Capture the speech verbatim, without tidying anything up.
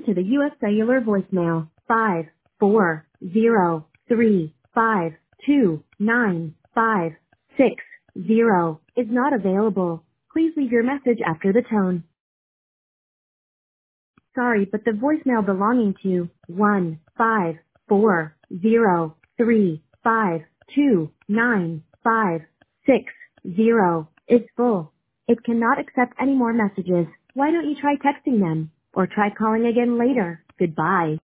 to the U S Cellular voicemail. five four zero three five two nine five six zero is not available. Please leave your message after the tone. Sorry, but the voicemail belonging to one five four zero three five two nine five six zero is full. It cannot accept any more messages. Why don't you try texting them? Or try calling again later. Goodbye.